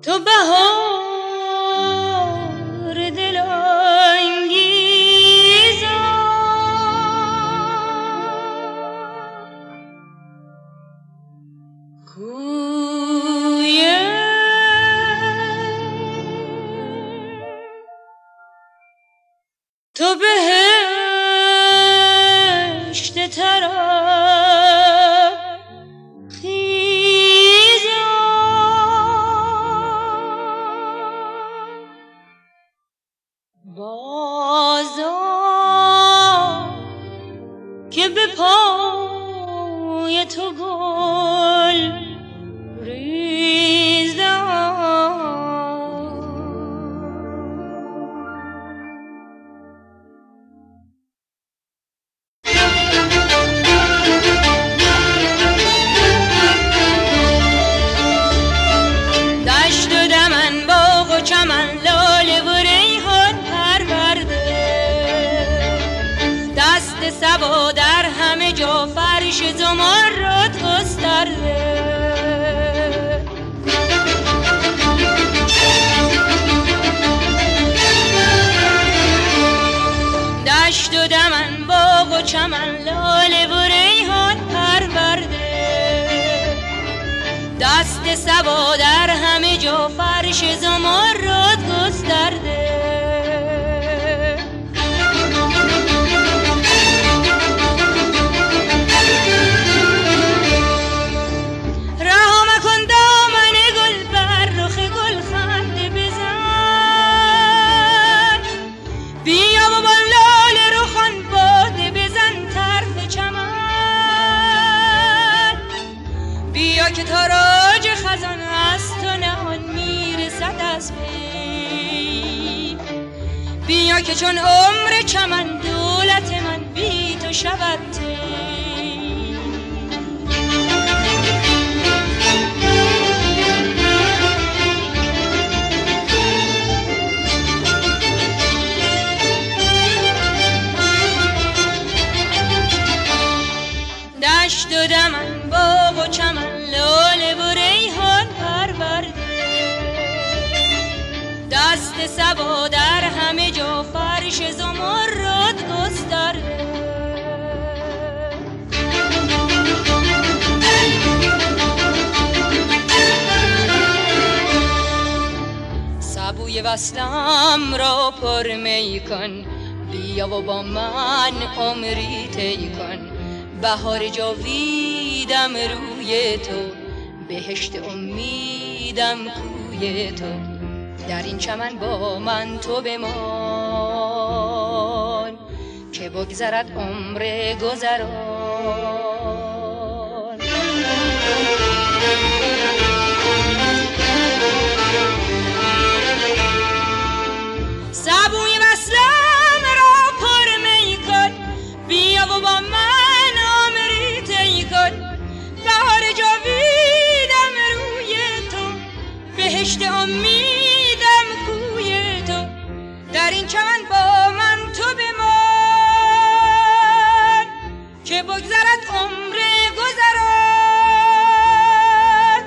تو بهار دلانگیزم تو بهشت طرب خیزم بازا که به پای تو گل سبا در همه جا فرش زمرد گسترده دشت و دمن باغ و چمن لاله و ریحان پرورده دست سبا در همه جا فرش زمرد گسترده که تاراج خزان از تو نهان میرسد از پی بیا که چون عمر چمن دولت من بی تو شود تی دشت و دمن باغ و چمن لاله و ریحان پرورده دست سبا در همه جا فرش زمرد گسترده سبوی وصلم را پر می کن بیا و با من عمری طی کن بهار جاویدم روی تو بهشت امیدم کوی تو در این چمن با من تو بمان که بگذرد عمر گذران سبوی وصلم را پر می کن بیا و با من بهار جاویدم روی تو بهشت امیدم کوی تو در این چمن با من تو بمان که بگذرد عمر گذران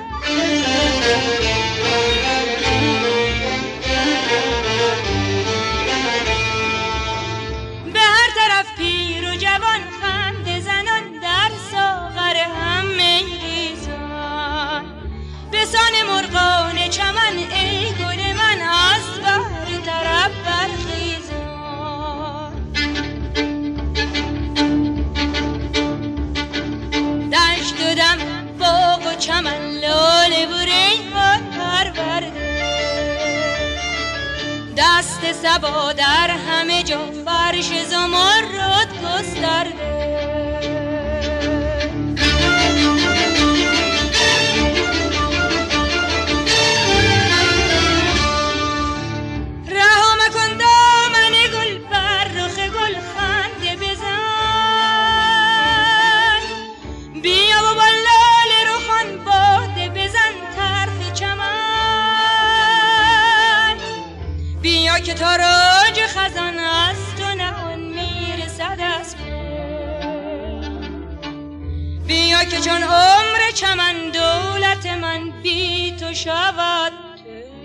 به هر طرف پیر و جوان خنده زنان در ساغر هم میریزان به سان مرغان چمن ای گل من از بهر طرب برخیزان دشت و دم باغ و چمن لاله و ریحان پرورده دست سبا در همه جا فرش زمرد گسترده که تاراج خزان از تو نهان میرسد از پی بیا که چون عمر چمن دولت من بی تو شود ای